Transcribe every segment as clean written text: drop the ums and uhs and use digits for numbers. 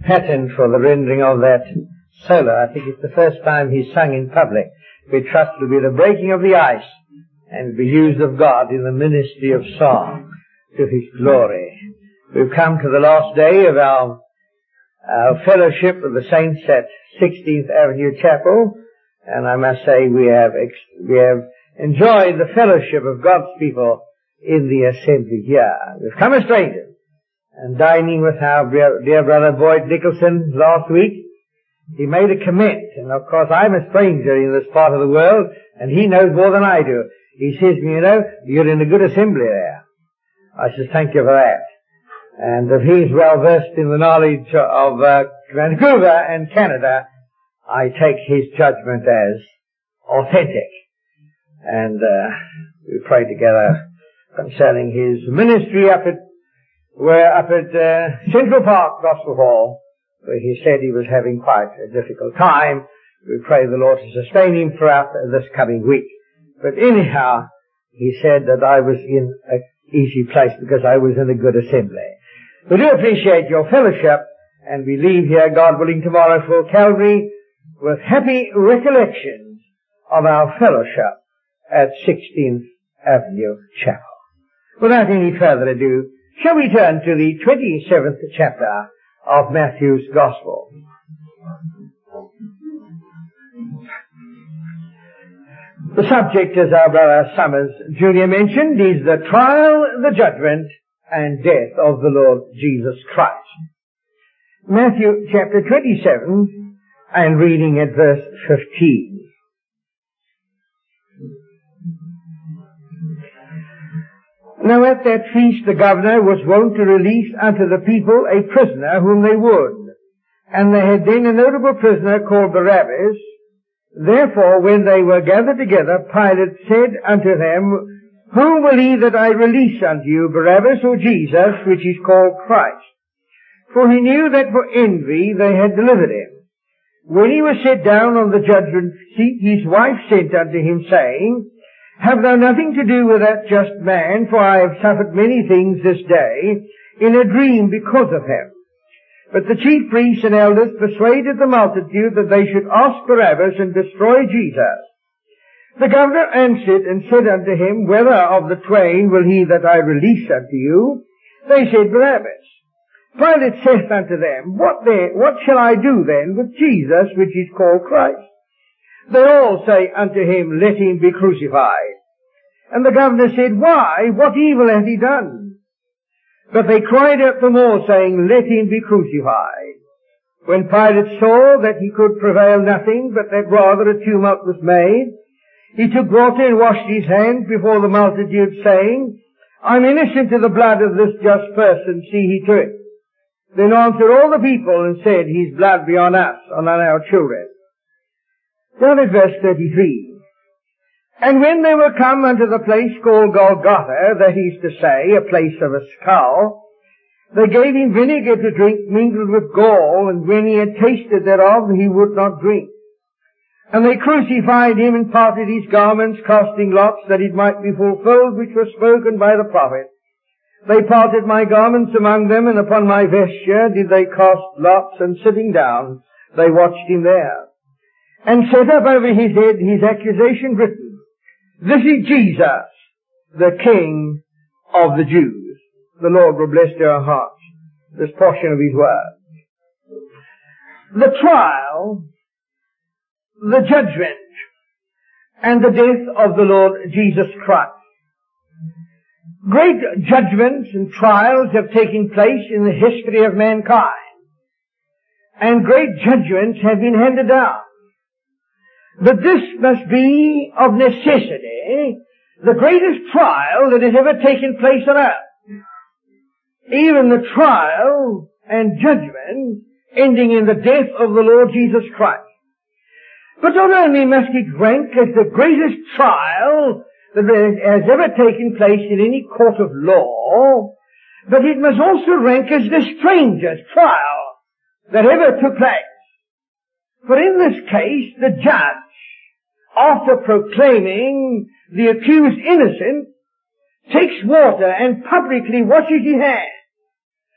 pattern for the rendering of that solo. I think it's the first time he's sung in public. We trust it will be the breaking of the ice and be used of God in the ministry of song to His glory. We've come to the last day of our fellowship with the saints at 16th Avenue Chapel, and I must say we have enjoyed the fellowship of God's people in the assembly here. We've come as strangers, and dining with our dear brother Boyd Nicholson last week, he made a comment, and of course I'm a stranger in this part of the world, and he knows more than I do. He says to me, you're in a good assembly there. I says, thank you for that. And if he's well versed in the knowledge of Vancouver and Canada, I take his judgment as authentic. And we pray together concerning his ministry up at Central Park Gospel Hall, where he said he was having quite a difficult time. We pray the Lord to sustain him throughout this coming week. But anyhow, he said that I was in an easy place because I was in a good assembly. We do appreciate your fellowship, and we leave here, God willing, tomorrow for Calvary with happy recollections of our fellowship at 16th Avenue Chapel. Without any further ado, shall we turn to the 27th chapter of Matthew's Gospel. The subject, as our brother Summers Jr. mentioned, is the trial, the judgment, and death of the Lord Jesus Christ. Matthew chapter 27, and reading at verse 15. Now at that feast the governor was wont to release unto the people a prisoner whom they would. And they had then a notable prisoner called Barabbas. Therefore when they were gathered together, Pilate said unto them, Whom will ye that I release unto you, Barabbas or Jesus, which is called Christ? For he knew that for envy they had delivered him. When he was set down on the judgment seat, his wife sent unto him, saying, Have thou nothing to do with that just man, for I have suffered many things this day in a dream because of him. But the chief priests and elders persuaded the multitude that they should ask Barabbas and destroy Jesus. The governor answered and said unto him, Whether of the twain will he that I release unto you? They said, Barabbas. Pilate saith unto them, What shall I do then with Jesus, which is called Christ? They all say unto him, Let him be crucified. And the governor said, Why? What evil hath he done? But they cried out the more, saying, Let him be crucified. When Pilate saw that he could prevail nothing, but that rather a tumult was made, he took water and washed his hands before the multitude, saying, I'm innocent of the blood of this just person, see he to it. Then answered all the people and said, His blood be on us and on our children. Down at verse 33. And when they were come unto the place called Golgotha, that is to say, a place of a skull, they gave him vinegar to drink mingled with gall, and when he had tasted thereof, he would not drink. And they crucified him and parted his garments, casting lots, that it might be fulfilled which was spoken by the prophet. They parted my garments among them, and upon my vesture did they cast lots, and sitting down, they watched him there. And set up over his head his accusation written, This is Jesus, the King of the Jews. The Lord will bless to our hearts this portion of his word. The trial, the judgment, and the death of the Lord Jesus Christ. Great judgments and trials have taken place in the history of mankind, and great judgments have been handed down. But this must be, of necessity, the greatest trial that has ever taken place on earth. Even the trial and judgment ending in the death of the Lord Jesus Christ. But not only must it rank as the greatest trial that has ever taken place in any court of law, but it must also rank as the strangest trial that ever took place. For in this case, the judge, after proclaiming the accused innocent, takes water and publicly washes his hands,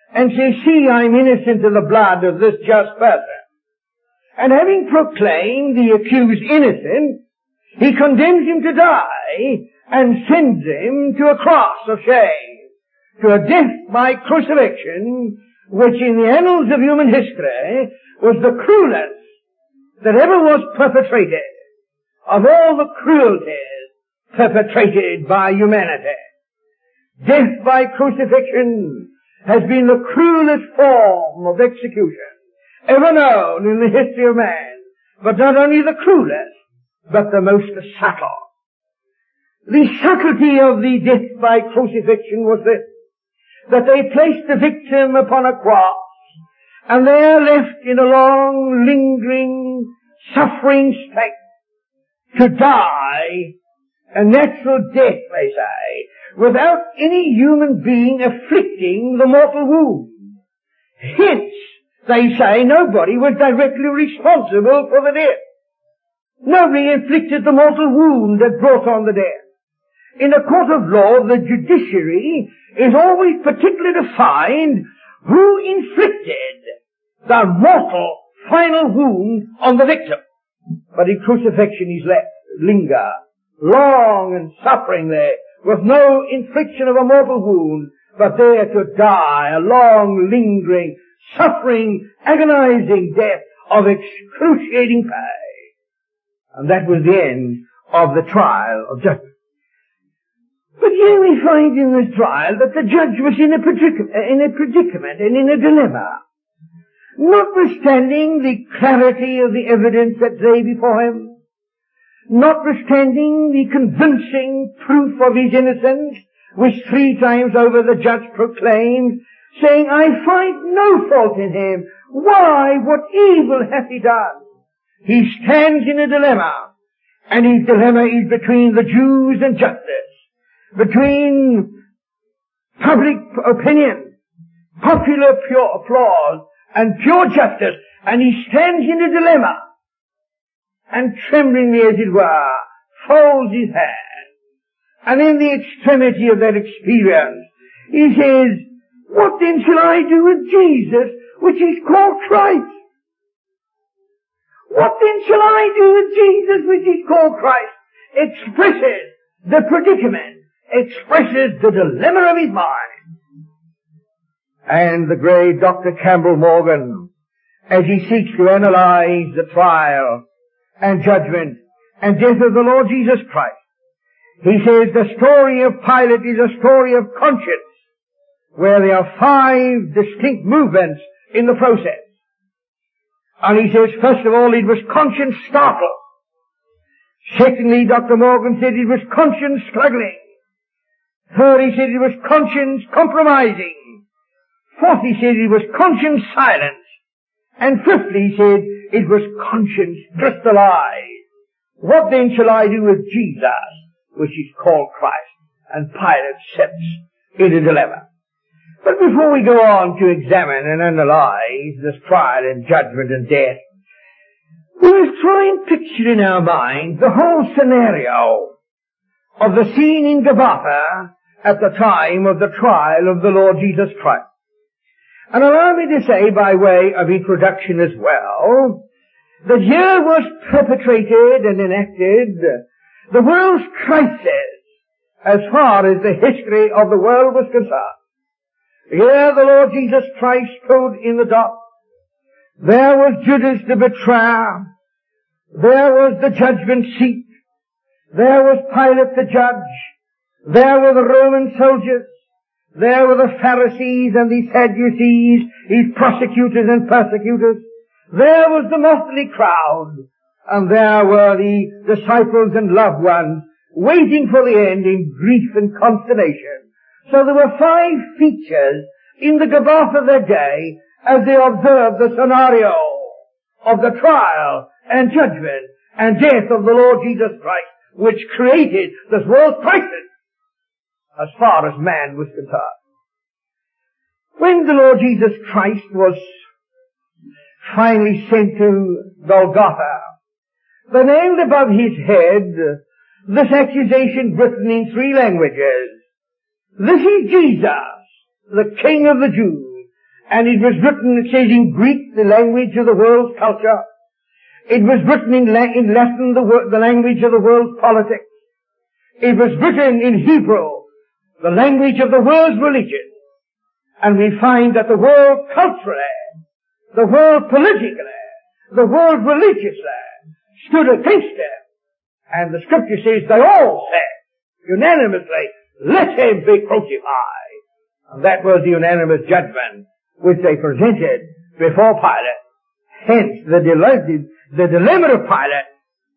and says, see, I'm innocent of the blood of this just person. And having proclaimed the accused innocent, he condemns him to die and sends him to a cross of shame, to a death by crucifixion, which in the annals of human history was the cruelest that ever was perpetrated of all the cruelties perpetrated by humanity. Death by crucifixion has been the cruelest form of execution ever known in the history of man, but not only the cruelest, but the most subtle. The subtlety of the death by crucifixion was this, that they placed the victim upon a cross, and there left in a long, lingering, suffering state to die a natural death, they say, without any human being afflicting the mortal wound. Hence, they say, nobody was directly responsible for the death. Nobody inflicted the mortal wound that brought on the death. In a court of law, the judiciary is always particular to find who inflicted the mortal final wound on the victim. But in crucifixion he's left linger, long and suffering there, with no infliction of a mortal wound, but there to die a long, lingering, suffering, agonizing death of excruciating pain. And that was the end of the trial of judgment. But here we find in this trial that the judge was in a predicament and in a dilemma. Notwithstanding the clarity of the evidence that lay before him, notwithstanding the convincing proof of his innocence, which 3 times over the judge proclaimed, saying, I find no fault in him. Why? What evil hath he done? He stands in a dilemma, and his dilemma is between the Jews and justice, between public opinion, popular pure applause, and pure justice, and he stands in a dilemma, and tremblingly, as it were, folds his hands. And in the extremity of that experience, he says, what then shall I do with Jesus, which is called Christ? What then shall I do with Jesus, which is called Christ? Expresses the predicament, expresses the dilemma of his mind. And the great Dr. Campbell Morgan, as he seeks to analyze the trial and judgment and death of the Lord Jesus Christ, he says the story of Pilate is a story of conscience, where there are 5 distinct movements in the process. And he says, first of all, it was conscience startled. Secondly, Dr. Morgan said it was conscience struggling. Third, he said it was conscience compromising. Fourth, he said it was conscience silent. And fifthly, he said it was conscience crystallized. What then shall I do with Jesus, which is called Christ? And Pilate sits in a dilemma. But before we go on to examine and analyze this trial and judgment and death, we must try and picture in our mind the whole scenario of the scene in Gabbatha at the time of the trial of the Lord Jesus Christ. And allow me to say, by way of introduction as well, that here was perpetrated and enacted the world's crisis as far as the history of the world was concerned. Here the Lord Jesus Christ stood in the dock. There was Judas the betrayer. There was the judgment seat. There was Pilate the judge. There were the Roman soldiers. There were the Pharisees and the Sadducees, his prosecutors and persecutors. There was the motley crowd. And there were the disciples and loved ones waiting for the end in grief and consternation. So there were 5 features in the Gabbatha of that day as they observed the scenario of the trial and judgment and death of the Lord Jesus Christ, which created this world crisis as far as man was concerned. When the Lord Jesus Christ was finally sent to Golgotha, there nailed above his head this accusation written in 3 languages. This is Jesus, the King of the Jews. And it was written, it says in Greek, the language of the world's culture. It was written in Latin, the language of the world's politics. It was written in Hebrew, the language of the world's religion. And we find that the world culturally, the world politically, the world religiously stood against him. And the scripture says they all said unanimously, let him be crucified. And that was the unanimous judgment which they presented before Pilate. Hence the dilemma of Pilate.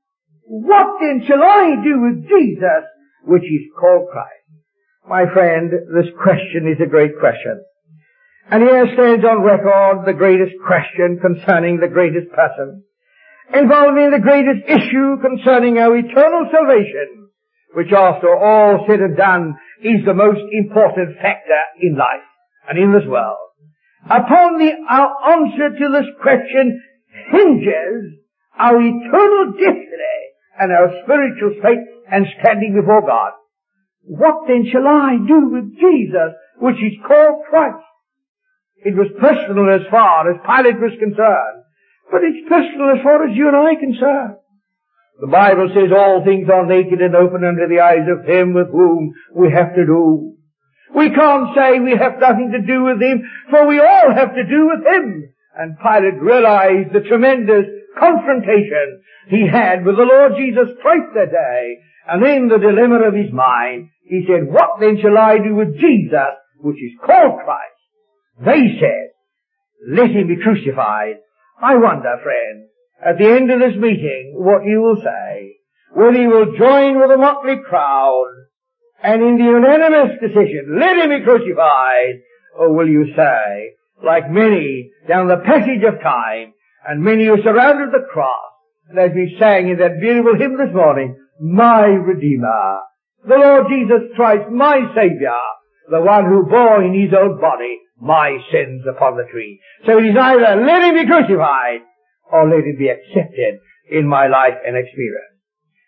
What then shall I do with Jesus, which is called Christ? My friend, this question is a great question. And here stands on record the greatest question concerning the greatest person, involving the greatest issue concerning our eternal salvation, which after all said and done is the most important factor in life and in this world. Upon our answer to this question hinges our eternal destiny and our spiritual state and standing before God. What then shall I do with Jesus, which is called Christ? It was personal as far as Pilate was concerned, but it's personal as far as you and I are concerned. The Bible says all things are naked and open under the eyes of him with whom we have to do. We can't say we have nothing to do with him, for we all have to do with him. And Pilate realized the tremendous confrontation he had with the Lord Jesus Christ that day. And in the dilemma of his mind, he said, what then shall I do with Jesus, which is called Christ? They said, let him be crucified. I wonder, friend, at the end of this meeting, what you will say. Whether you will join with the motley crowd, and in the unanimous decision, let him be crucified, or will you say, like many down the passage of time, and many who surrounded the cross, and as we sang in that beautiful hymn this morning, my Redeemer, the Lord Jesus Christ, my Savior, the one who bore in his own body my sins upon the tree. So it is either let him be crucified, or let him be accepted in my life and experience.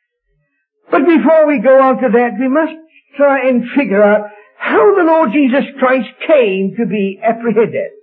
But before we go on to that, we must try and figure out how the Lord Jesus Christ came to be apprehended.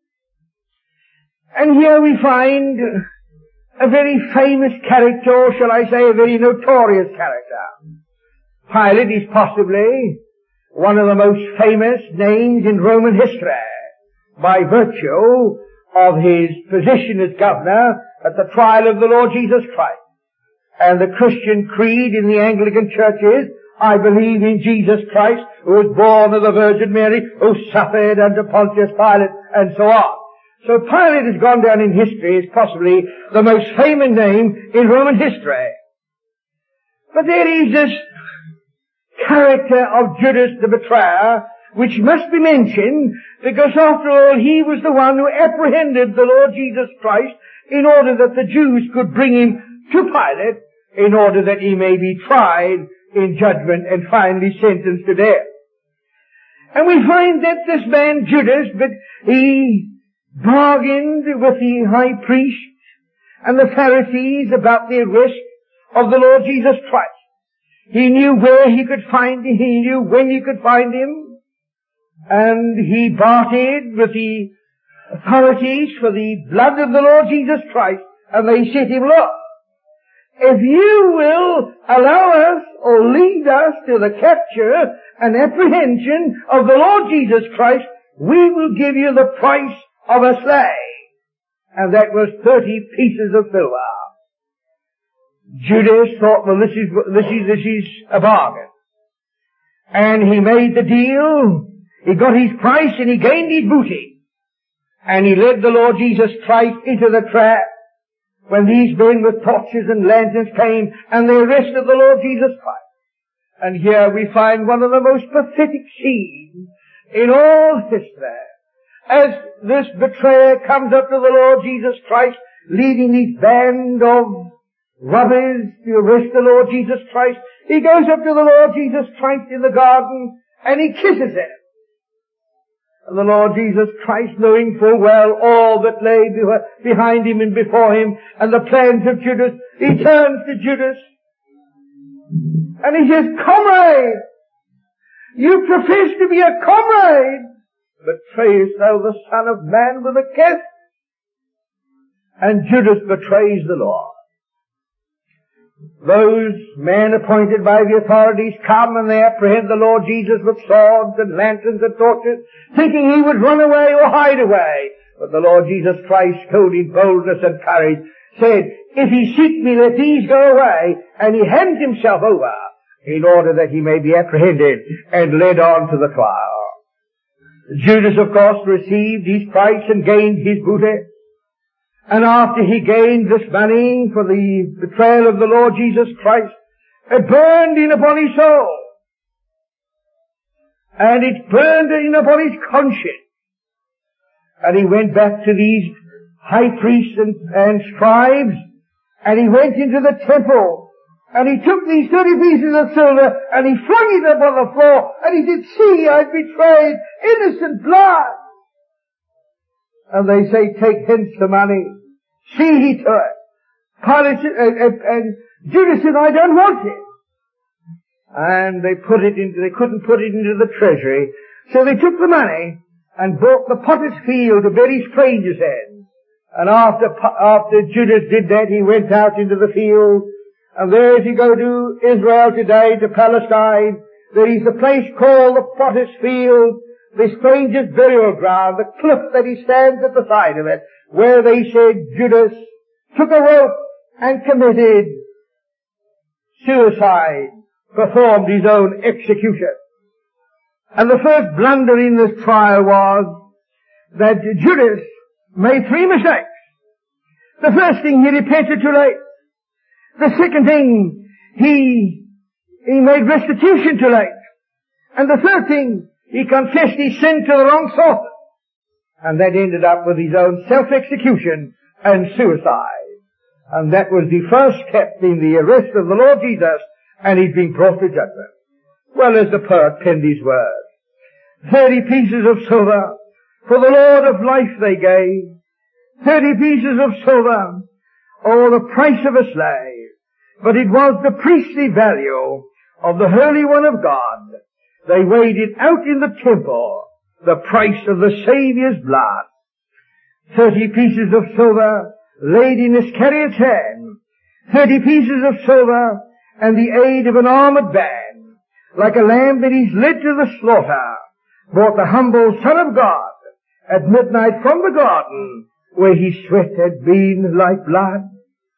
And here we find a very famous character, or shall I say a very notorious character. Pilate is possibly one of the most famous names in Roman history by virtue of his position as governor at the trial of the Lord Jesus Christ. And the Christian creed in the Anglican churches, I believe in Jesus Christ, who was born of the Virgin Mary, who suffered under Pontius Pilate, and so on. So Pilate has gone down in history as possibly the most famous name in Roman history. But there is this character of Judas the betrayer, which must be mentioned, because after all, he was the one who apprehended the Lord Jesus Christ in order that the Jews could bring him to Pilate, in order that he may be tried in judgment and finally sentenced to death. And we find that this man Judas, but he bargained with the high priest and the Pharisees about the arrest of the Lord Jesus Christ. He knew where he could find him, he knew when he could find him, and he bartered with the authorities for the blood of the Lord Jesus Christ, and they said to him, look, if you will allow us or lead us to the capture and apprehension of the Lord Jesus Christ, we will give you the price of a slave. And that was 30 pieces of silver. Judas thought, well, this is a bargain. And he made the deal, he got his price, and he gained his booty. And he led the Lord Jesus Christ into the trap when these men with torches and lanterns came and they arrested the Lord Jesus Christ. And here we find one of the most pathetic scenes in all history. As this betrayer comes up to the Lord Jesus Christ, leading his band of robbers to arrest the Lord Jesus Christ, he goes up to the Lord Jesus Christ in the garden and he kisses him. And the Lord Jesus Christ, knowing full well all that lay behind him and before him and the plans of Judas, he turns to Judas and he says, comrade, you profess to be a comrade, but betrayest thou the Son of Man with a kiss? And Judas betrays the Lord. Those men appointed by the authorities come and they apprehend the Lord Jesus with swords and lanterns and torches, thinking he would run away or hide away. But the Lord Jesus Christ showed in boldness and courage, said, if he seek me, let these go away. And he hands himself over in order that he may be apprehended and led on to the trial. Judas, of course, received his price and gained his booty. And after he gained this money for the betrayal of the Lord Jesus Christ, it burned in upon his soul. And it burned in upon his conscience. And he went back to these high priests and scribes, and he went into the temple, and he took these 30 pieces of silver, and he flung it upon the floor, and he said, see, I've betrayed innocent blood. And they say, take hence the money. See he to it. Pilate and Judas said, I don't want it. And they couldn't put it into the treasury. So they took the money and bought the potter's field to bury strangers in. And after Judas did that, he went out into the field. And there, if you go to Israel today, to Palestine, there is a place called the potter's field, the stranger's burial ground, the cliff that he stands at the side of it, where they said Judas took a rope and committed suicide, performed his own execution. And the first blunder in this trial was that Judas made 3 mistakes. The first thing, he repented too late. The second thing, he made restitution too late. And the third thing, he confessed his sin to the wrong source. And that ended up with his own self-execution and suicide. And that was the first step in the arrest of the Lord Jesus, and he'd been brought to judgment. Well, as the poet penned his words, 30 pieces of silver for the Lord of life they gave. 30 pieces of silver, or the price of a slave. But it was the priestly value of the Holy One of God. They weighed it out in the temple, the price of the Saviour's blood. 30 pieces of silver laid in Iscariot's hand. 30 pieces of silver and the aid of an armored band, like a lamb that is led to the slaughter, brought the humble Son of God at midnight from the garden, where his sweat had been like blood.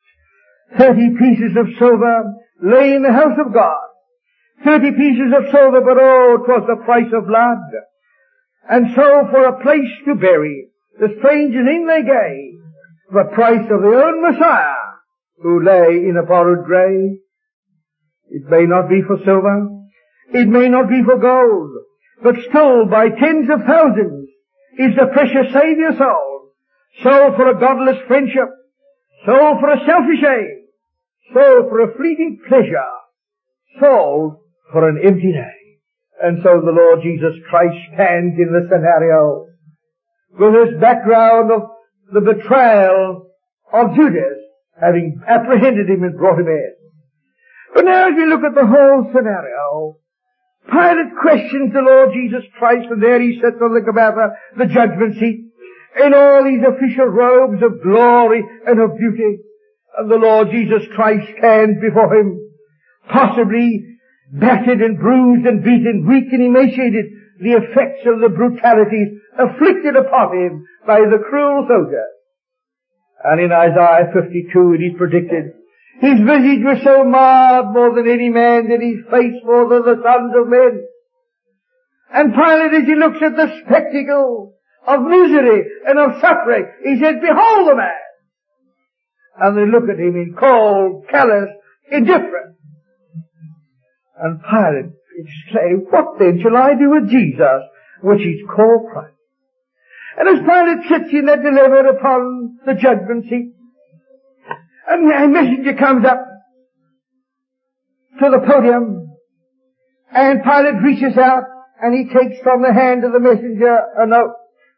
30 pieces of silver lay in the house of God. 30 pieces of silver, but oh, 'twas the price of blood. And so for a place to bury the strangers in they gave, the price of their own Messiah, who lay in a borrowed grave. It may not be for silver, it may not be for gold, but still by tens of thousands is the precious Saviour sold. Sold for a godless friendship, sold for a selfish aim, sold for a fleeting pleasure, sold for an empty day. And so the Lord Jesus Christ stands in the scenario with this background of the betrayal of Judas, having apprehended him and brought him in. But now as we look at the whole scenario, Pilate questions the Lord Jesus Christ, and there he sits on the Gabbatha, the judgment seat, in all these official robes of glory and of beauty. And the Lord Jesus Christ stands before him, possibly battered and bruised and beaten, weak and emaciated, the effects of the brutalities afflicted upon him by the cruel soldiers. And in Isaiah 52 it is predicted, his visage was so marred more than any man, and his face more than the sons of men. And Pilate, as he looks at the spectacle of misery and of suffering, he says, behold the man! And they look at him in cold, callous indifference. And Pilate exclaimed, what then shall I do with Jesus, which is called Christ? And as Pilate sits in that dilemma upon the judgment seat, and a messenger comes up to the podium, and Pilate reaches out, and he takes from the hand of the messenger a note.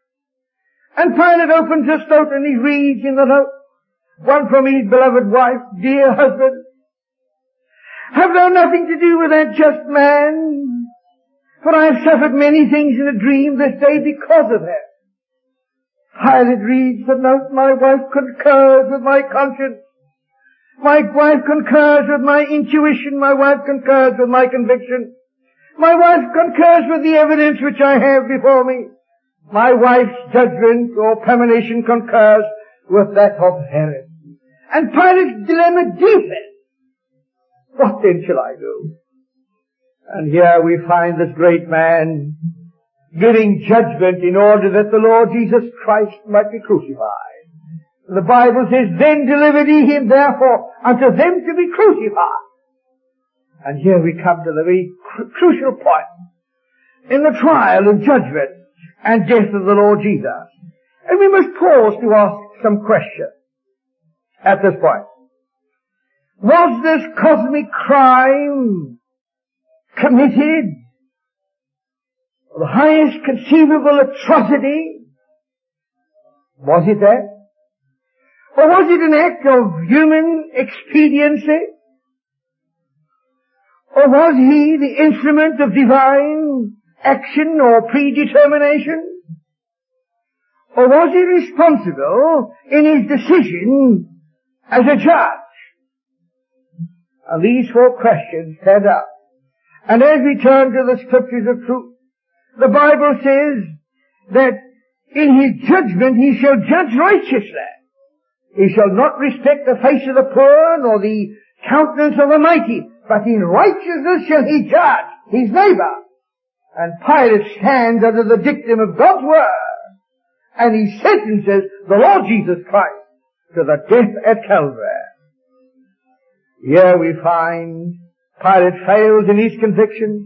And Pilate opens his note, and he reads in the note, one from his beloved wife, dear husband, have thou nothing to do with that just man? For I have suffered many things in a dream this day because of her. Pilate reads the note, my wife concurs with my conscience. My wife concurs with my intuition. My wife concurs with my conviction. My wife concurs with the evidence which I have before me. My wife's judgment or premonition concurs with that of Herod. And Pilate's dilemma deepens. What then shall I do? And here we find this great man giving judgment in order that the Lord Jesus Christ might be crucified. The Bible says, then delivered he him therefore unto them to be crucified. And here we come to the very crucial point in the trial and judgment and death of the Lord Jesus. And we must pause to ask some questions at this point. Was this cosmic crime committed, the highest conceivable atrocity? Was it that? Or was it an act of human expediency? Or was he the instrument of divine action or predetermination? Or was he responsible in his decision as a judge? And these four questions stand up. And as we turn to the scriptures of truth, the Bible says that in his judgment he shall judge righteously. He shall not respect the face of the poor nor the countenance of the mighty, but in righteousness shall he judge his neighbor. And Pilate stands under the dictum of God's word, and he sentences the Lord Jesus Christ to the death at Calvary. Here we find Pilate fails in his conviction.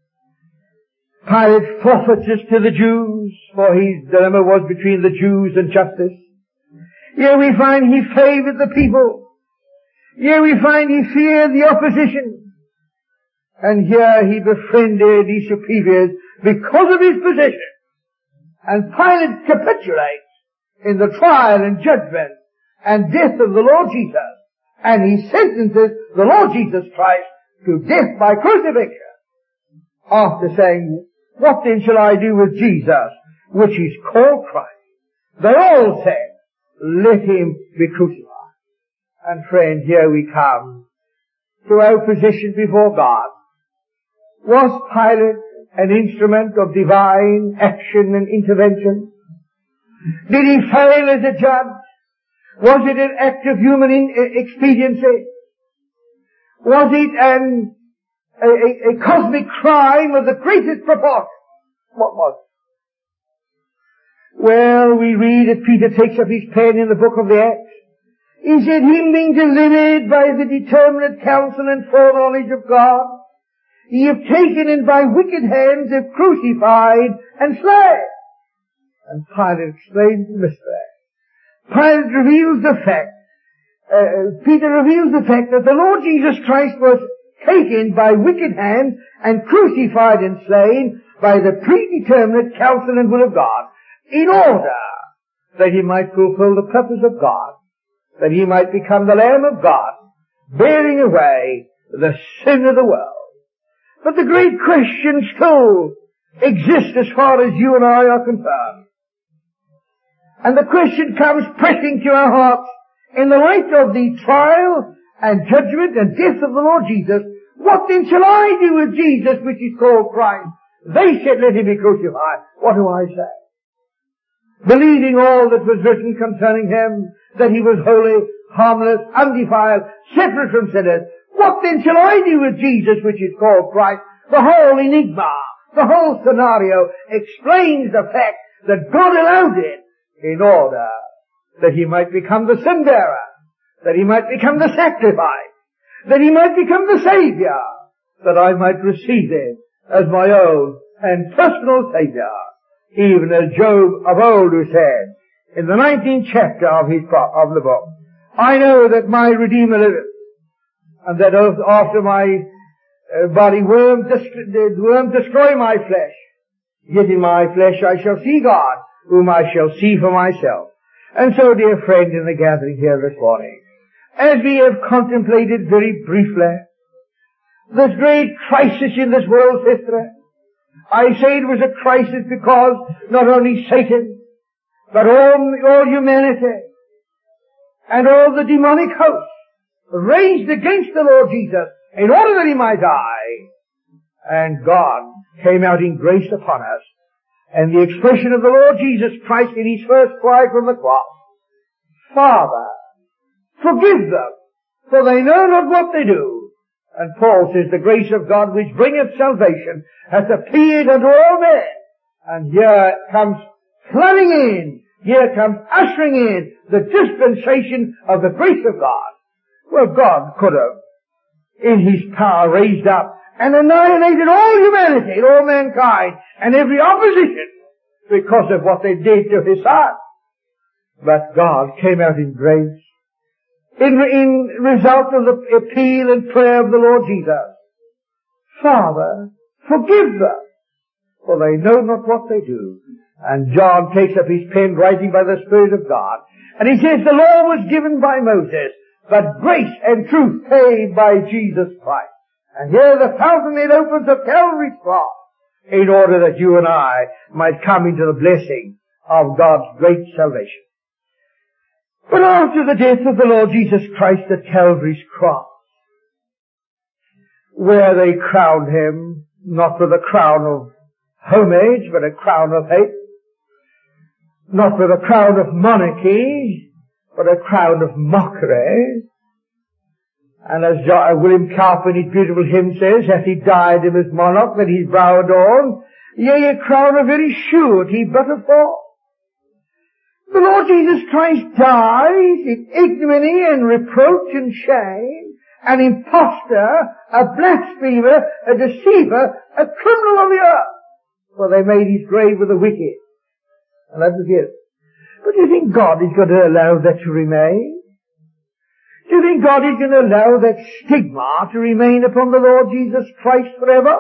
Pilate forfeits it to the Jews, for his dilemma was between the Jews and justice. Here we find he favored the people. Here we find he feared the opposition. And here he befriended his superiors because of his position. And Pilate capitulates in the trial and judgment and death of the Lord Jesus. And he sentences the Lord Jesus Christ to death by crucifixion. After saying, what then shall I do with Jesus, which is called Christ? They all said, let him be crucified. And friend, here we come to our position before God. Was Pilate an instrument of divine action and intervention? Did he fail as a judge? Was it an act of human expediency? Was it a cosmic crime of the greatest proportion? What was it? Well, we read that Peter takes up his pen in the book of the Acts. He said, him being delivered by the determinate counsel and foreknowledge of God, ye have taken and by wicked hands have crucified and slain. And Pilate explains the mystery. Pilate reveals the fact, Peter reveals the fact that the Lord Jesus Christ was taken by wicked hands and crucified and slain by the predeterminate counsel and will of God, in order that he might fulfill the purpose of God, that he might become the Lamb of God, bearing away the sin of the world. But the great question still exists as far as you and I are concerned. And the question comes pressing to our hearts in the light of the trial and judgment and death of the Lord Jesus. What then shall I do with Jesus, which is called Christ? They said, let him be crucified. What do I say? Believing all that was written concerning him, that he was holy, harmless, undefiled, separate from sinners. What then shall I do with Jesus, which is called Christ? The whole enigma, the whole scenario explains the fact that God allowed it in order that he might become the sin bearer, that he might become the sacrifice, that he might become the Savior, that I might receive him as my own and personal Savior. Even as Job of old who said, in the 19th chapter of the book, I know that my Redeemer liveth, and that after my body worm destroy my flesh, yet in my flesh I shall see God, whom I shall see for myself. And so, dear friend, in the gathering here this morning, as we have contemplated very briefly this great crisis in this world's history, I say it was a crisis because not only Satan, but all humanity and all the demonic hosts raised against the Lord Jesus in order that he might die. And God came out in grace upon us. And the expression of the Lord Jesus Christ in his first cry from the cross, Father, forgive them, for they know not what they do. And Paul says, the grace of God which bringeth salvation hath appeared unto all men. And here comes flooding in, here comes ushering in the dispensation of the grace of God. Well, God could have, in his power, raised up and annihilated all humanity, all mankind, and every opposition because of what they did to his son. But God came out in grace in result of the appeal and prayer of the Lord Jesus. Father, forgive them, for they know not what they do. And John takes up his pen, writing by the Spirit of God, and he says, the law was given by Moses, but grace and truth came by Jesus Christ. And here the fountainhead opens of Calvary's cross, in order that you and I might come into the blessing of God's great salvation. But after the death of the Lord Jesus Christ at Calvary's cross, where they crowned him, not with a crown of homage, but a crown of hate, not with a crown of monarchy, but a crown of mockery. And as William Cowper in his beautiful hymn says, hath he died him as monarch, that his brow adorned, yea, a crown of very surety but a fall. The Lord Jesus Christ dies in ignominy and reproach and shame, an impostor, a blasphemer, a deceiver, a criminal of the earth. For they made his grave with the wicked. And that was it. But do you think God is going to allow that to remain? Do you think God is going to allow that stigma to remain upon the Lord Jesus Christ forever?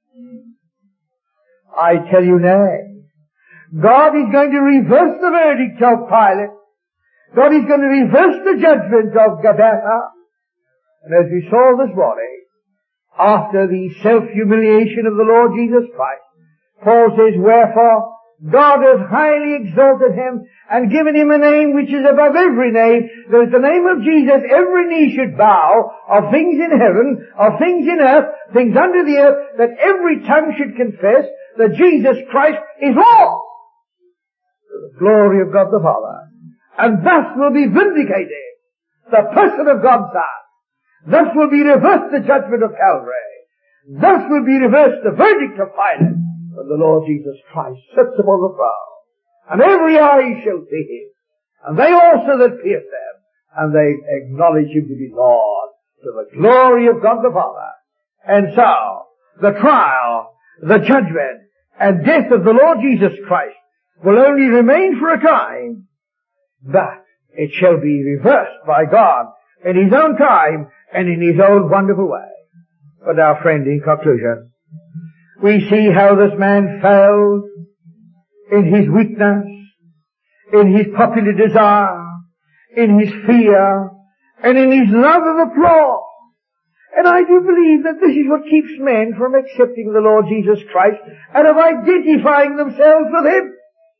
I tell you nay. God is going to reverse the verdict of Pilate. God is going to reverse the judgment of Gabbatha. And as we saw this morning, after the self-humiliation of the Lord Jesus Christ, Paul says, wherefore God hath highly exalted him and given him a name which is above every name, that at the name of Jesus every knee should bow, of things in heaven, of things in earth, things under the earth, that every tongue should confess that Jesus Christ is Lord, to the glory of God the Father. And thus will be vindicated the person of God's Son. Thus will be reversed the judgment of Calvary. Thus will be reversed the verdict of Pilate, when the Lord Jesus Christ sits upon the throne, and every eye shall see him, and they also that pierce him, and they acknowledge him to be Lord, to the glory of God the Father. And so, the trial, the judgment, and death of the Lord Jesus Christ will only remain for a time, but it shall be reversed by God in his own time and in his own wonderful way. But our friend, in conclusion, we see how this man fell in his weakness, in his popular desire, in his fear, and in his love of applause. And I do believe that this is what keeps men from accepting the Lord Jesus Christ and of identifying themselves with him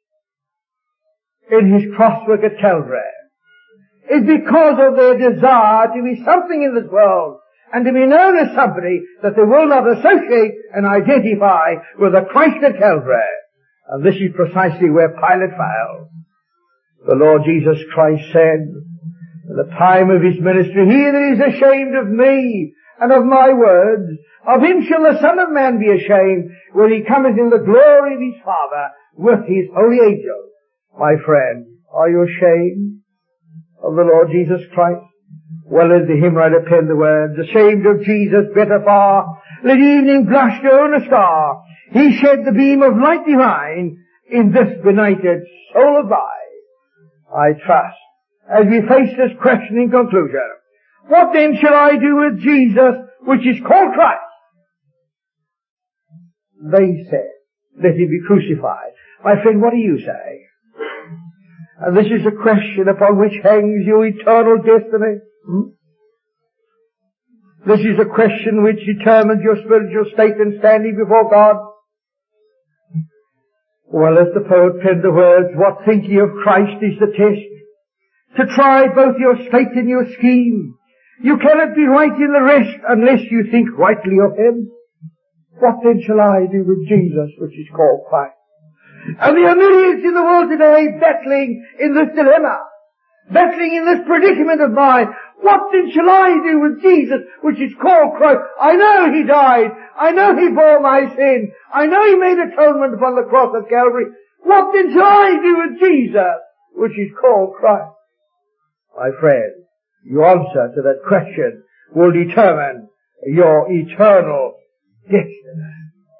in his crosswork at Calvary. It's because of their desire to be something in this world and to be known as somebody that they will not associate and identify with the Christ at Calvary. And this is precisely where Pilate failed. The Lord Jesus Christ said, at the time of his ministry, he that is ashamed of me and of my words, of him shall the Son of Man be ashamed when he cometh in the glory of his Father with his holy angels. My friend, are you ashamed of the Lord Jesus Christ? Well, let the hymn writer pen the words, ashamed of Jesus, better far, let evening blush to own a star. He shed the beam of light divine in this benighted soul of thine. I trust, as we face this question in conclusion, what then shall I do with Jesus, which is called Christ? They said, let him be crucified. My friend, what do you say? And this is a question upon which hangs your eternal destiny. This is a question which determines your spiritual state and standing before God. Well, as the poet penned the words, what think ye of Christ is the test, to try both your state and your scheme. You cannot be right in the rest unless you think rightly of Him. What then shall I do with Jesus, which is called Christ? And there are millions in the world today battling in this dilemma, battling in this predicament of mine. What then shall I do with Jesus, which is called Christ? I know He died. I know He bore my sin. I know He made atonement upon the cross of Calvary. What then shall I do with Jesus, which is called Christ? My friend, your answer to that question will determine your eternal destiny.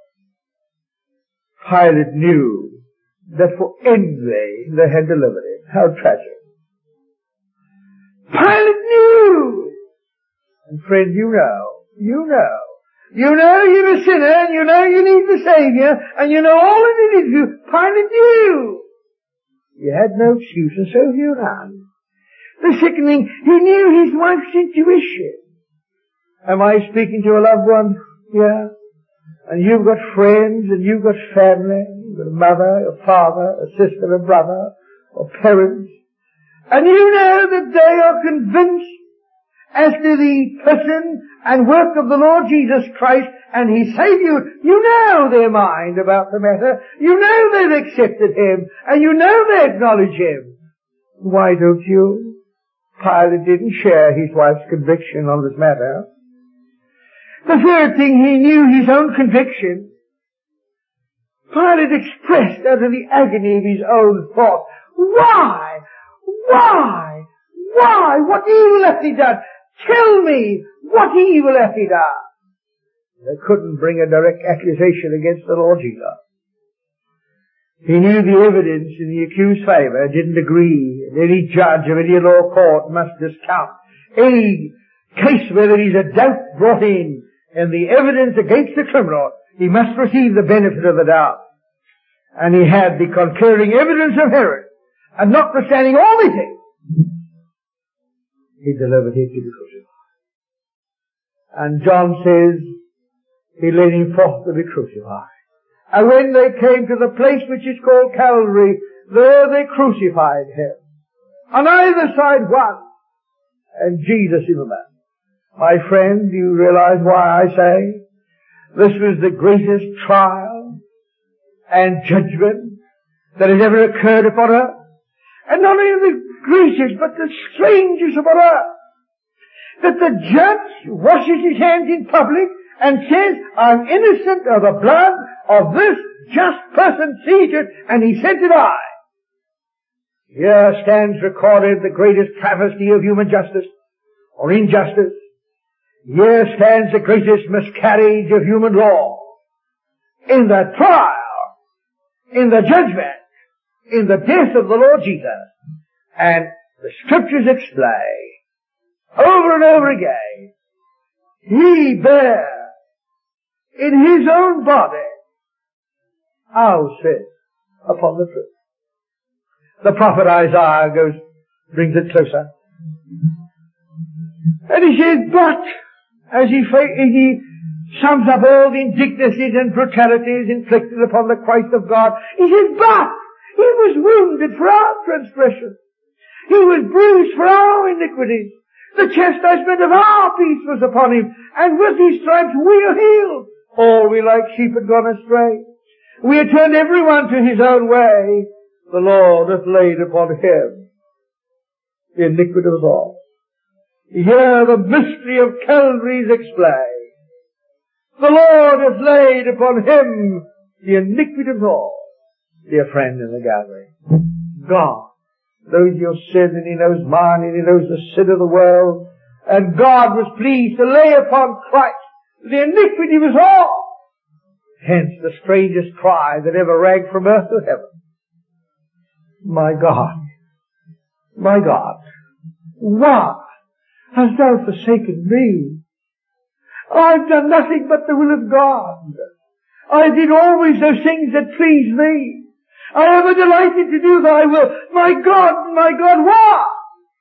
Pilate knew that for envy they had delivered Him. How tragic. Pilate knew. And friend, you know you're a sinner, and you know you need the Savior, and you know all that it is you. Pilate knew. You had no excuse, and so have you none. The sickening, he knew his wife's intuition. Am I speaking to a loved one? Yeah. And you've got friends, and you've got family, you've got a mother, a father, a sister, a brother, or parents. And you know that they are convinced as to the person and work of the Lord Jesus Christ and His Savior. You know their mind about the matter. You know they've accepted Him, and you know they acknowledge Him. Why don't you? Pilate didn't share his wife's conviction on this matter. The third thing, he knew his own conviction. Pilate expressed out of the agony of his own thought, why? What evil hath he done? Tell me, what evil hath he done? They couldn't bring a direct accusation against the Lord Jesus. He knew the evidence in the accused's favor didn't agree, and any judge of any law court must discount any case where there is a doubt brought in, and the evidence against the criminal, he must receive the benefit of the doubt. And he had the concurring evidence of Herod, and notwithstanding all these things, he delivered Him to be crucified. And John says, he led Him forth to be crucified. And when they came to the place which is called Calvary, there they crucified Him. On either side one, and Jesus in the middle. My friend, do you realize why I say this was the greatest trial and judgment that has ever occurred upon earth? And not only the greatest, but the strangest upon earth. That the judge washes his hands in public and says, I'm innocent of the blood of this just person seated, and he said to die. Here stands recorded the greatest travesty of human justice, or injustice. Here stands the greatest miscarriage of human law. In the trial, in the judgment, in the death of the Lord Jesus. And the Scriptures explain, over and over again, He bare in His own body our sin upon the tree. The prophet Isaiah brings it closer. And he says, but, as he sums up all the indignities and brutalities inflicted upon the Christ of God, he says, but, He was wounded for our transgression. He was bruised for our iniquities. The chastisement of our peace was upon Him, and with His stripes we are healed. All we like sheep had gone astray. We had turned everyone to his own way. The Lord hath laid upon Him the iniquity of us all. Here the mystery of Calvary is explained. The Lord hath laid upon Him the iniquity of us all. Dear friend in the gathering, God knows your sin, and He knows mine, and He knows the sin of the world. And God was pleased to lay upon Christ the iniquity of us all. Hence the strangest cry that ever rang from earth to heaven. My God, why hast Thou forsaken me? I've done nothing but the will of God. I did always those things that please Thee. I ever delighted to do Thy will. My God, why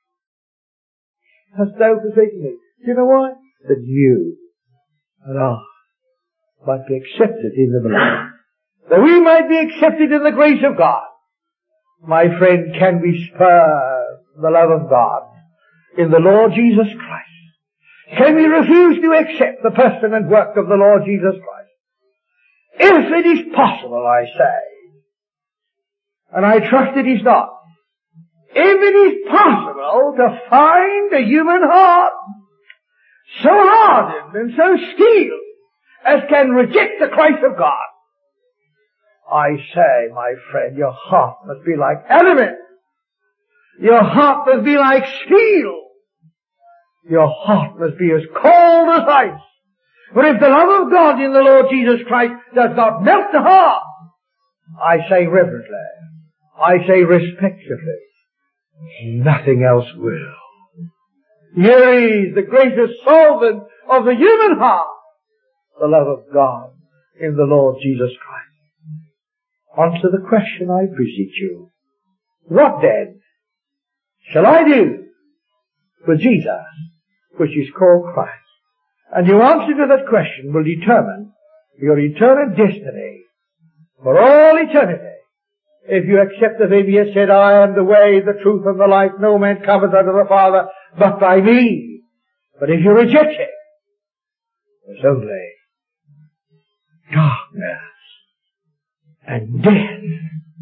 hast Thou forsaken me? Do you know why? That you and I might be accepted in the beloved. that we might be accepted in the grace of God. My friend, can we spur the love of God in the Lord Jesus Christ? Can we refuse to accept the person and work of the Lord Jesus Christ? If it is possible, I say, and I trust it is not, if it is possible to find a human heart so hardened and so steeled as can reject the Christ of God, I say, my friend, your heart must be like adamant. Your heart must be like steel. Your heart must be as cold as ice. For if the love of God in the Lord Jesus Christ does not melt the heart, I say reverently, I say respectfully, nothing else will. Here is the greatest solvent of the human heart, the love of God in the Lord Jesus Christ. Answer the question, I beseech you. What then shall I do for Jesus, which is called Christ? And your answer to that question will determine your eternal destiny for all eternity. If you accept of Him, He has said, I am the way, the truth, and the life. No man cometh unto the Father but by me. But if you reject Him, there's only darkness and death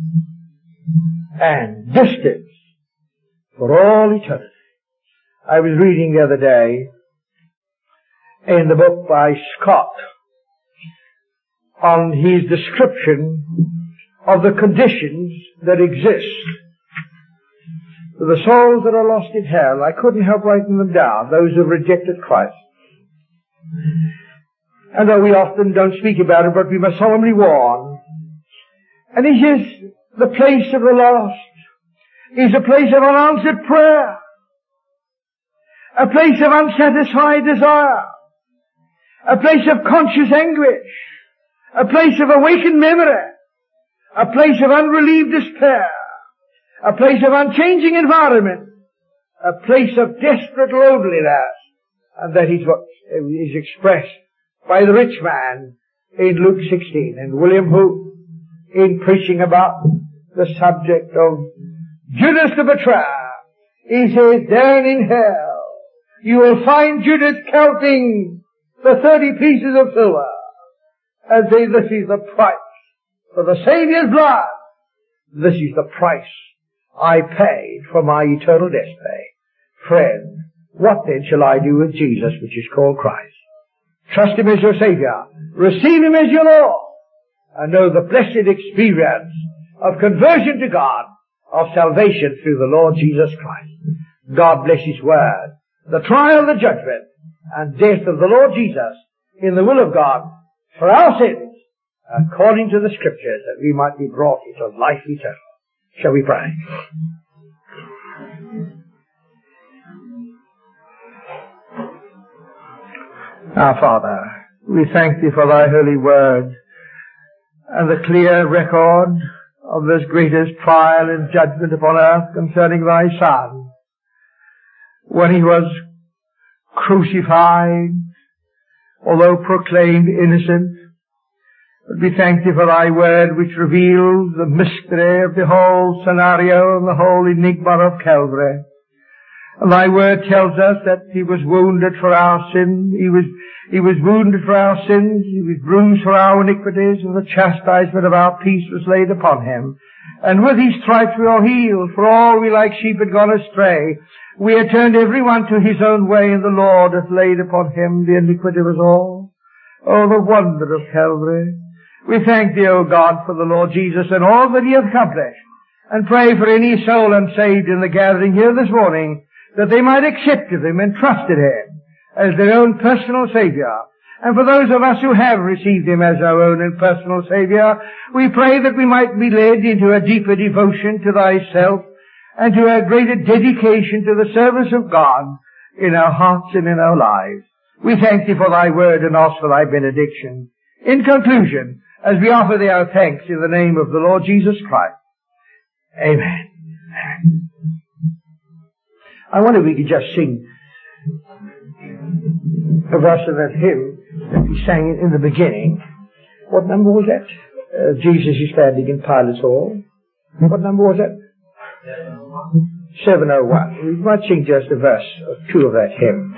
and distance for all eternity. I was reading the other day in the book by Scott on his description of the conditions that exist for the souls that are lost in hell. I couldn't help writing them down, those who have rejected Christ. And though we often don't speak about it, but we must solemnly warn. And he says, the place of the lost is a place of unanswered prayer, a place of unsatisfied desire, a place of conscious anguish, a place of awakened memory, a place of unrelieved despair, a place of unchanging environment, a place of desperate loneliness. And that is what is expressed by the rich man in Luke 16, and William Booth in preaching about the subject of Judas the betrayer. He says, down in hell you will find Judas counting the 30 pieces of silver and say, this is the price for the Saviour's blood. This is the price I paid for my eternal destiny. Friend, what then shall I do with Jesus, which is called Christ? Trust Him as your Savior. Receive Him as your Lord. And know the blessed experience of conversion to God, of salvation through the Lord Jesus Christ. God bless His Word. The trial, the judgment, and death of the Lord Jesus in the will of God for our sins, according to the Scriptures, that we might be brought into life eternal. Shall we pray? Our Father, we thank Thee for Thy holy word and the clear record of this greatest trial and judgment upon earth concerning Thy Son, when He was crucified, although proclaimed innocent. But we thank Thee for Thy word, which reveals the mystery of the whole scenario and the whole enigma of Calvary. And Thy word tells us that He was wounded for our sin. He was wounded for our sins. He was bruised for our iniquities, and the chastisement of our peace was laid upon Him. And with His stripes we are healed. For all we like sheep had gone astray. We had turned every one to his own way, and the Lord hath laid upon Him the iniquity of us all. Oh, the wonder of Calvary. We thank Thee, O God, for the Lord Jesus and all that He hath accomplished, and pray for any soul unsaved in the gathering here this morning, that they might accept of Him and trust in Him as their own personal Savior. And for those of us who have received Him as our own and personal Savior, we pray that we might be led into a deeper devotion to Thyself and to a greater dedication to the service of God in our hearts and in our lives. We thank Thee for Thy word and ask for Thy benediction. In conclusion, as we offer Thee our thanks in the name of the Lord Jesus Christ. Amen. I wonder if we could just sing a verse of that hymn that we sang in the beginning. What number was that? Jesus is standing in Pilate's hall. What number was that? 701. We might sing just a verse or two of that hymn.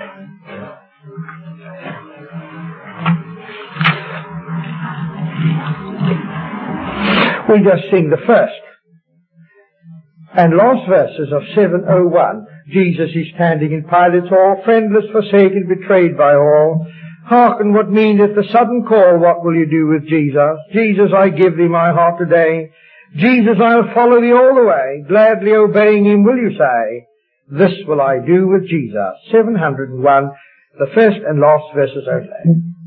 We just sing the first and last verses of 701. Jesus is standing in Pilate's hall, friendless, forsaken, betrayed by all. Hearken what meaneth the sudden call, what will you do with Jesus? Jesus, I give thee my heart today. Jesus, I'll follow thee all the way. Gladly obeying him will you say, this will I do with Jesus. 701, the first and last verses only.